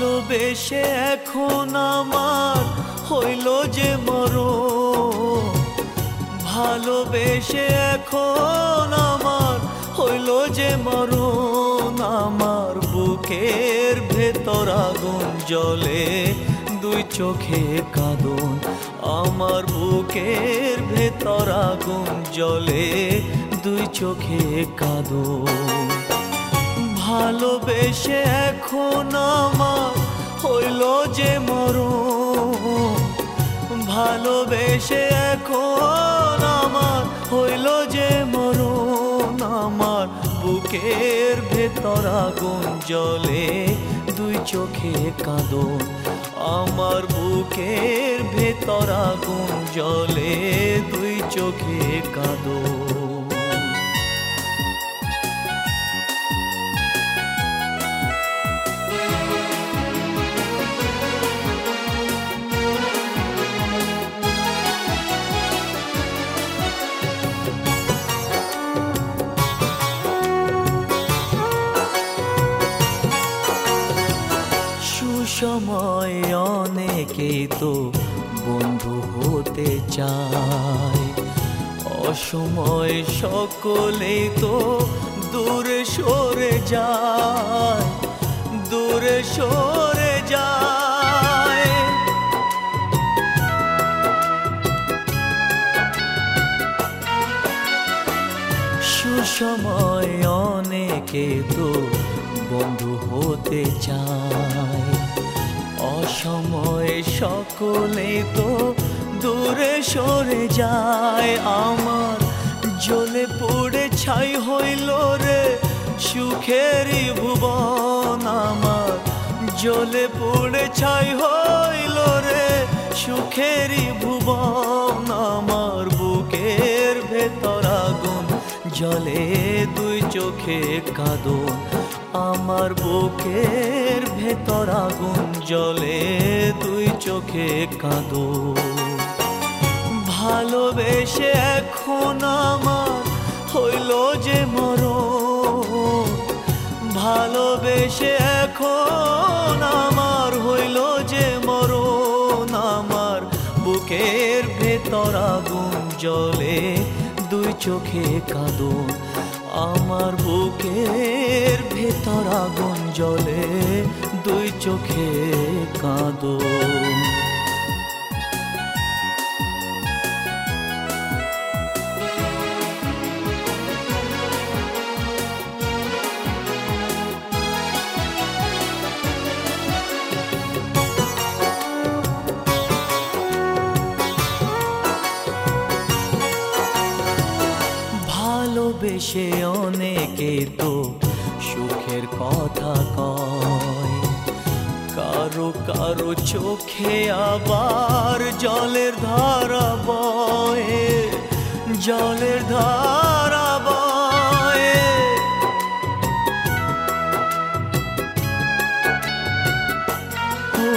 ভালোবেসে এখন আমার হইল যে মরণ, ভালোবেসে এখন আমার হইল যে মরণ। আমার বুকের ভেতর আগুন জ্বলে, দুই চোখে কাঁদন। আমার বুকের ভেতর আগুন জ্বলে, দুই চোখে কাঁদন। ভালোবেসে এখন আমার হইল যে মরণ, ভালোবেসে এখন আমার হইল যে মরণ। আমার বুকের ভেতর আগুন জ্বলে, দুই চোখে কাঁদন। আমার বুকের ভেতর আগুন জ্বলে, দুই চোখে কাঁদন। সময় অনেকেই তো বন্ধু হতে চায়, অসময় সকলেই তো দূরে সরে যায়, দূরে সরে যায়। সুসময় অনেকে তো বন্ধু হতে চায়, অসময়ে সকলে তো দূরে সরে যায়। আমার জ্বলে পুড়ে ছাই হইল রে সুখেরই ভুবন, আমার জ্বলে পুড়ে ছাই হইল রে সুখেরই ভুবন। আমার বুকের ভেতর আগুন জ্বলে, দুই চোখে কাঁদন। আমার বুকের ভেতর আগুন জ্বলে, দুই চোখে কাঁদন। ভালোবেসে এখন আমার হইল যে মরণ, ভালোবেসে এখন আমার হইল যে মরণ। আমার বুকের ভেতর আগুন জ্বলে, দুই চোখে কাঁদন। আমার বুকের ভেতর আগুন জ্বলে, দুই চোখে কাঁদন। ভালোবেসে অনেকে তো সুখের কথা কয়, কারো কারো চোখে আবার জলের ধারা বয়ে, জলের ধারা বয়ে। ও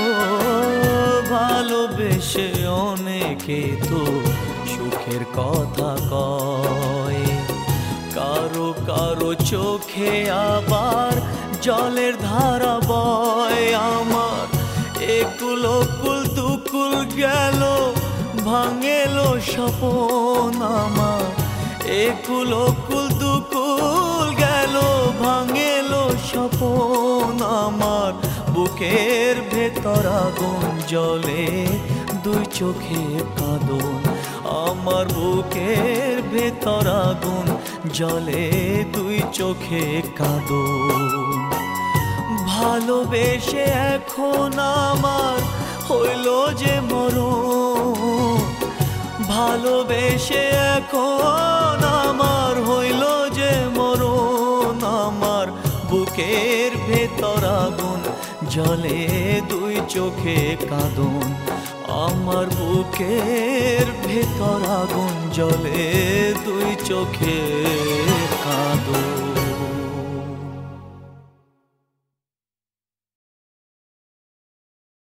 ভালোবেসে অনেকে তো সুখের কথা কয়, কারো কারো চোখে আবার জলের ধারা বয়। আমার একুল কুল দুকুল গেল, ভাঙেল স্বপন। আমার একুল কুল দুকুল গেল, ভাঙেল স্বপন। আমার বুকের ভেতর আগুন জ্বলে, দুই চোখে কাঁদন। আমার বুকের ভেতর আগুন জ্বলে, দুই চোখে কাঁদন। ভালোবেসে এখন আমার হইল যে মরণ, ভালোবেসে এখন আমার হইল যে মরণ। আমার বুকের ভেতর আগুন জ্বলে, দুই চোখে কাঁদন। আমার বুকের ভেতর আগুন জ্বলে, দুই চোখে কাঁদন।